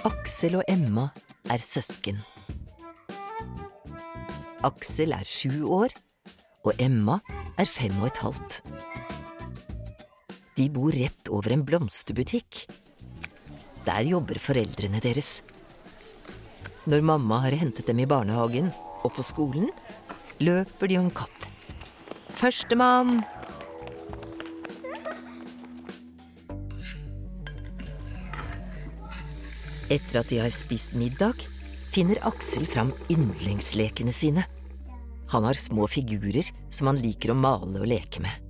Aksel og Emma søsken. Aksel 7 år, og Emma 5,5. De bor rett over en blomsterbutikk. Der jobber foreldrene deres. Når mamma har hentet dem i barnehagen og på skolen, løper de om kapp. Førstemann! Etter at de har spist middag, finner Aksel fram yndlingslekene sine. Han har små figurer som han liker å male og leke med.